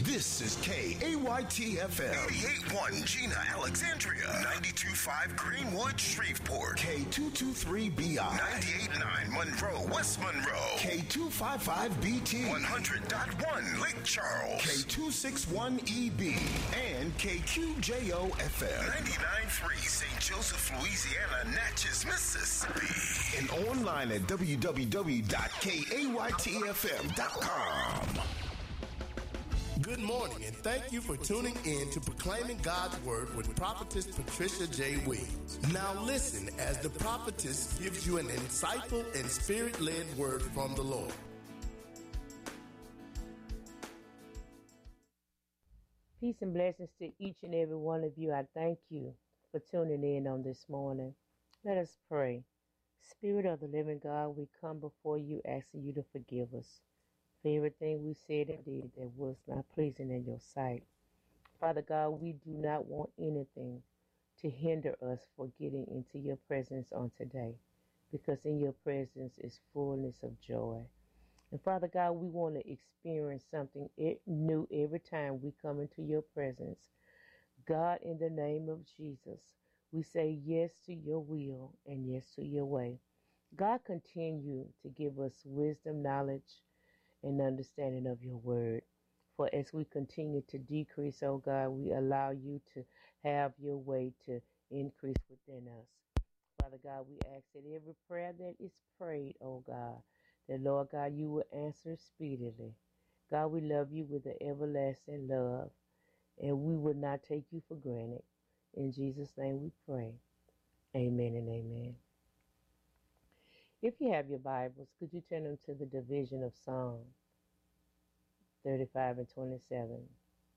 This is KAYT-FM. 88.1 Gina, Alexandria. 92.5 Greenwood, Shreveport. K223BI. 98.9 Monroe, West Monroe. K255BT. 100.1 Lake Charles. K261EB. And KQJO-FM. 99.3 St. Joseph, Louisiana, Natchez, Mississippi. And online at www.kaytfm.com. Good morning, and thank you for tuning in to Proclaiming God's Word with Prophetess Patricia J. Williams. Now listen as the prophetess gives you an insightful and spirit-led word from the Lord. Peace and blessings to each and every one of you. I thank you for tuning in on this morning. Let us pray. Spirit of the living God, we come before you asking you to forgive us for everything we said and did that was not pleasing in your sight. Father God, we do not want anything to hinder us for getting into your presence on today, because in your presence is fullness of joy. And Father God, we want to experience something new every time we come into your presence. God, in the name of Jesus, we say yes to your will and yes to your way. God, continue to give us wisdom, knowledge, and understanding of your word. For as we continue to decrease, oh God, we allow you to have your way to increase within us. Father God, we ask that every prayer that is prayed, oh God, that Lord God, you will answer speedily. God, we love you with an everlasting love, and we will not take you for granted. In Jesus' name we pray. Amen and amen. If you have your Bibles, could you turn them to the division of Psalm 35 and 27?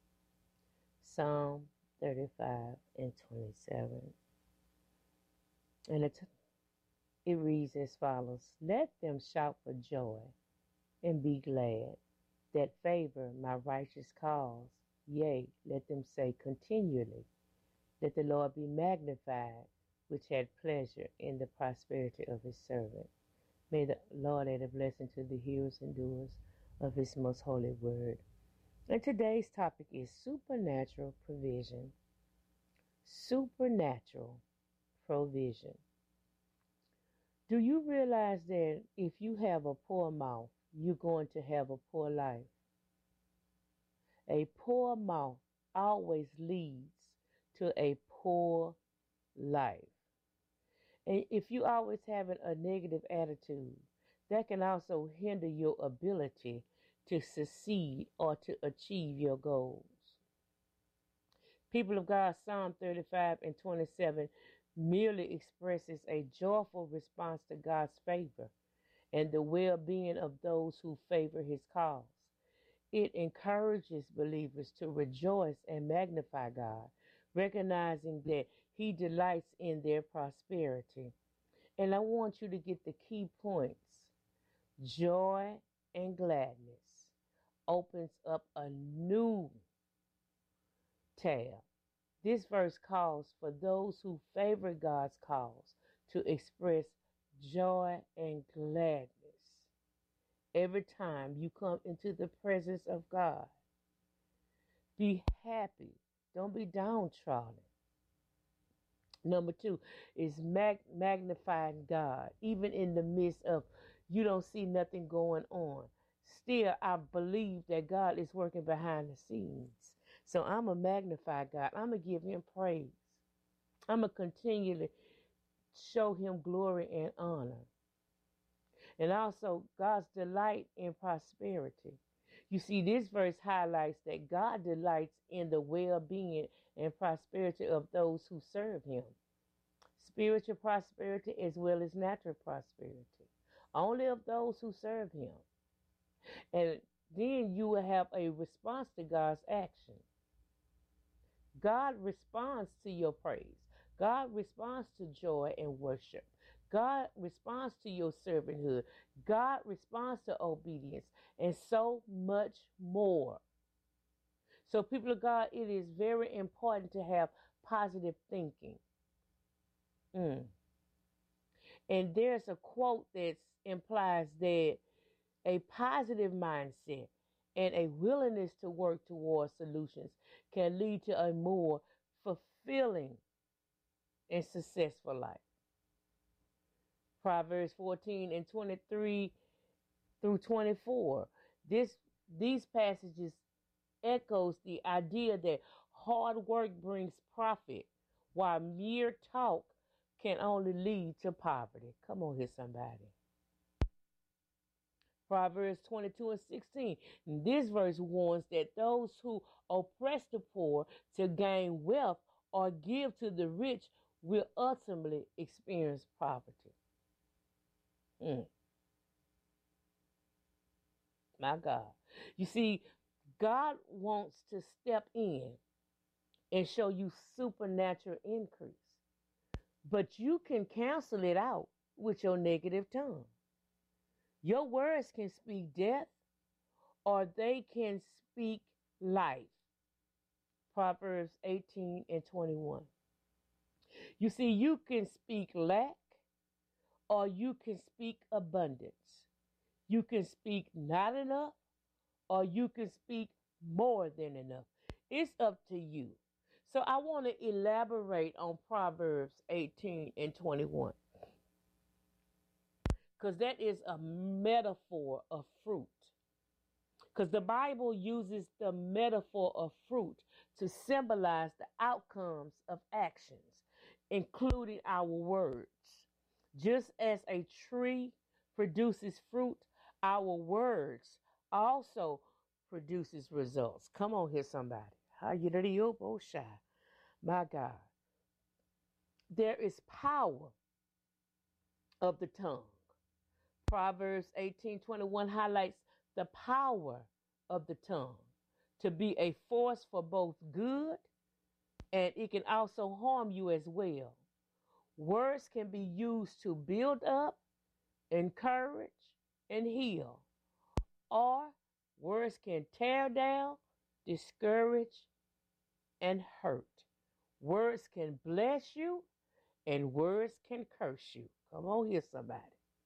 Psalm 35 and 27. And it reads as follows: Let them shout for joy and be glad that favor my righteous cause. Yea, let them say continually, let the Lord be magnified, which had pleasure in the prosperity of his servant. May the Lord add a blessing to the hearers and doers of his most holy word. And today's topic is supernatural provision. Supernatural provision. Do you realize that if you have a poor mouth, you're going to have a poor life? A poor mouth always leads to a poor life. And if you always having a negative attitude, that can also hinder your ability to succeed or to achieve your goals. People of God, Psalm 35 and 27 merely expresses a joyful response to God's favor and the well-being of those who favor his cause. It encourages believers to rejoice and magnify God, recognizing that he delights in their prosperity. And I want you to get the key points. Joy and gladness opens up a new tab. This verse calls for those who favor God's cause to express joy and gladness every time you come into the presence of God. Be happy. Don't be downtrodden. Number 2 is magnifying God. Even in the midst of you don't see nothing going on, still I believe that God is working behind the scenes. So I'm going to magnify God. I'm going to give him praise. I'm going to continually show him glory and honor. And also God's delight in prosperity. You see, this verse highlights that God delights in the well-being and prosperity of those who serve him. Spiritual prosperity as well as natural prosperity. Only of those who serve him. And then you will have a response to God's action. God responds to your praise. God responds to joy and worship. God responds to your servanthood. God responds to obedience, and so much more. So, people of God, it is very important to have positive thinking. And there's a quote that implies that a positive mindset and a willingness to work towards solutions can lead to a more fulfilling and successful life. Proverbs 14 and 23 through 24. These passages echoes the idea that hard work brings profit, while mere talk can only lead to poverty. Come on here, somebody. Proverbs 22 and 16. This verse warns that those who oppress the poor to gain wealth or give to the rich will ultimately experience poverty. My God. You see, God wants to step in and show you supernatural increase, but you can cancel it out with your negative tongue. Your words can speak death or they can speak life. Proverbs 18 and 21. You see, you can speak lack or you can speak abundance. You can speak not enough or you can speak more than enough. It's up to you. So I want to elaborate on Proverbs 18 and 21. Because that is a metaphor of fruit. Because the Bible uses the metaphor of fruit to symbolize the outcomes of actions, including our words. Just as a tree produces fruit, our words also produces results. Come on here, somebody. My God. There is power of the tongue. Proverbs 18:21 highlights the power of the tongue to be a force for both good and it can also harm you as well. Words can be used to build up, encourage, and heal, or words can tear down, discourage, and hurt. Words can bless you and words can curse you. Come on here, somebody.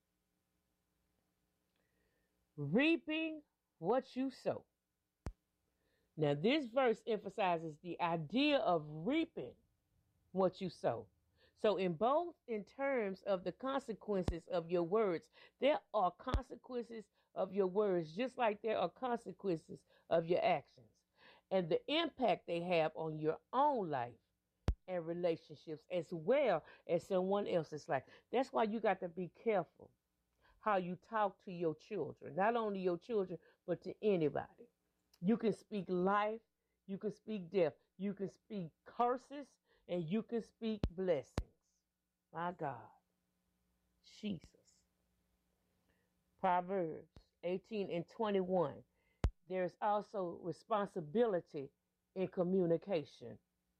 Reaping what you sow. Now, this verse emphasizes the idea of reaping what you sow. So, in terms of the consequences of your words, there are consequences of your words, just like there are consequences of your actions, and the impact they have on your own life and relationships, as well as someone else's life. That's why you got to be careful how you talk to your children, not only your children, but to anybody. You can speak life, you can speak death, you can speak curses, and you can speak blessings. My God. Jesus. Proverbs 18 and 21. There's also responsibility in communication.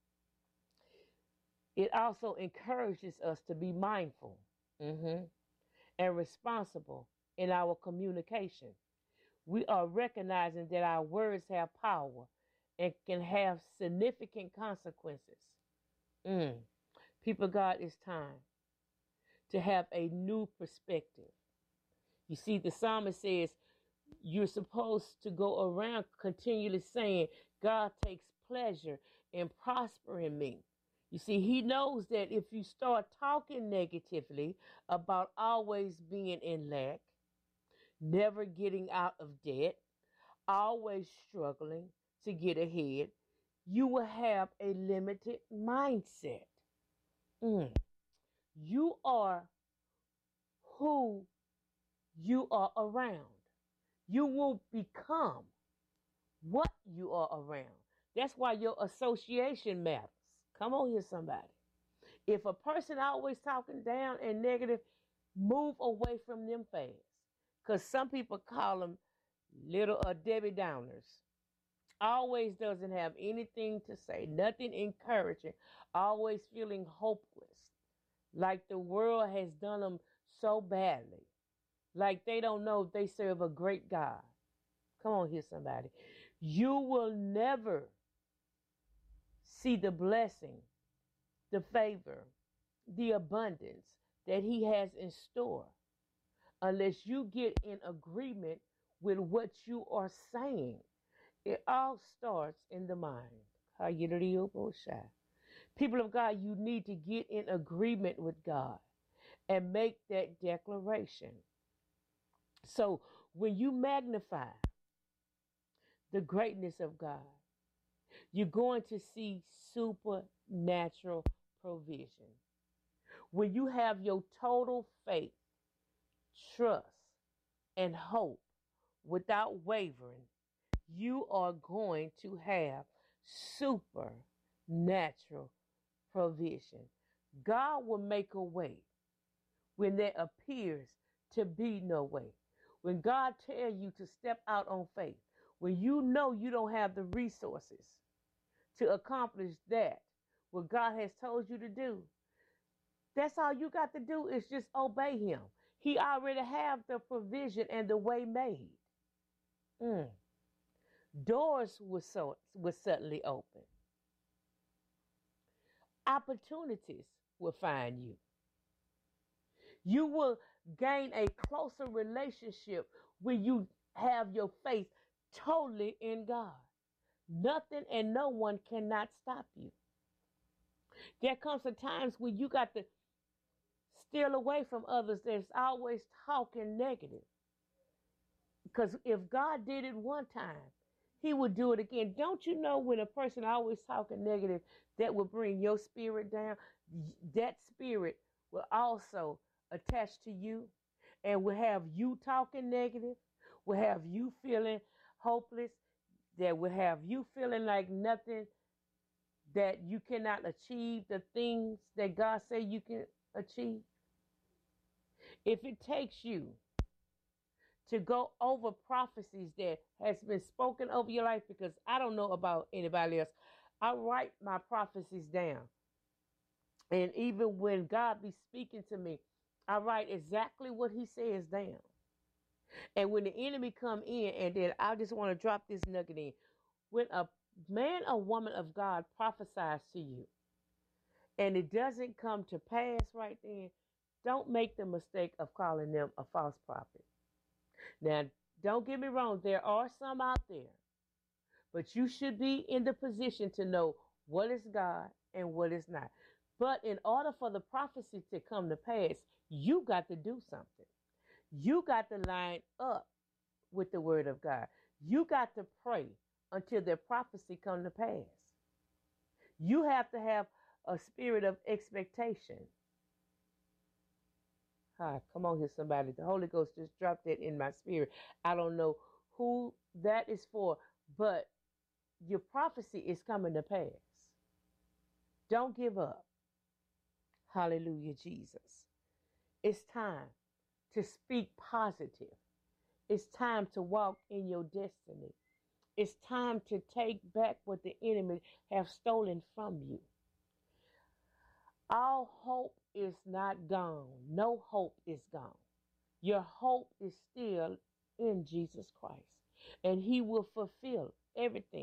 It also encourages us to be mindful and responsible in our communication. We are recognizing that our words have power and can have significant consequences. People of God, it's time to have a new perspective. You see, the psalmist says, you're supposed to go around continually saying, God takes pleasure in prospering me. You see, he knows that if you start talking negatively about always being in lack, never getting out of debt, always struggling to get ahead, you will have a limited mindset. You are who you are around. You will become what you are around. That's why your association matters. Come on here, somebody. If a person always talking down and negative, move away from them fast. Because some people call them little Debbie Downers. Always doesn't have anything to say, nothing encouraging, always feeling hopeless, like the world has done them so badly, like they don't know they serve a great God. Come on here, somebody. You will never see the blessing, the favor, the abundance that he has in store unless you get in agreement with what you are saying. It all starts in the mind. People of God, you need to get in agreement with God and make that declaration. So when you magnify the greatness of God, you're going to see supernatural provision. When you have your total faith, trust, and hope without wavering, you are going to have supernatural provision. God will make a way when there appears to be no way. When God tells you to step out on faith, when you know you don't have the resources to accomplish that, what God has told you to do, that's all you got to do is just obey him. He already have the provision and the way made. Doors will suddenly open. Opportunities will find you. You will gain a closer relationship when you have your faith totally in God. Nothing and no one cannot stop you. There comes a times when you got to steal away from others that's always talking negative. Because if God did it one time, he would do it again. Don't you know when a person always talking negative, that will bring your spirit down? That spirit will also attach to you and will have you talking negative, will have you feeling hopeless, that will have you feeling like nothing, that you cannot achieve the things that God say you can achieve. If it takes you to go over prophecies that has been spoken over your life, because I don't know about anybody else, I write my prophecies down. And even when God be speaking to me, I write exactly what he says down. And when the enemy come in, and then I just want to drop this nugget in. When a man or woman of God prophesies to you, and it doesn't come to pass right then, don't make the mistake of calling them a false prophet. Now, don't get me wrong, there are some out there, but you should be in the position to know what is God and what is not. But in order for the prophecy to come to pass, you got to do something. You got to line up with the word of God. You got to pray until their prophecy come to pass. You have to have a spirit of expectation. Hi, come on here, somebody. The Holy Ghost just dropped that in my spirit. I don't know who that is for, but your prophecy is coming to pass. Don't give up. Hallelujah, Jesus. It's time to speak positive. It's time to walk in your destiny. It's time to take back what the enemy have stolen from you. All hope is not gone. No hope is gone. Your hope is still in Jesus Christ, and he will fulfill everything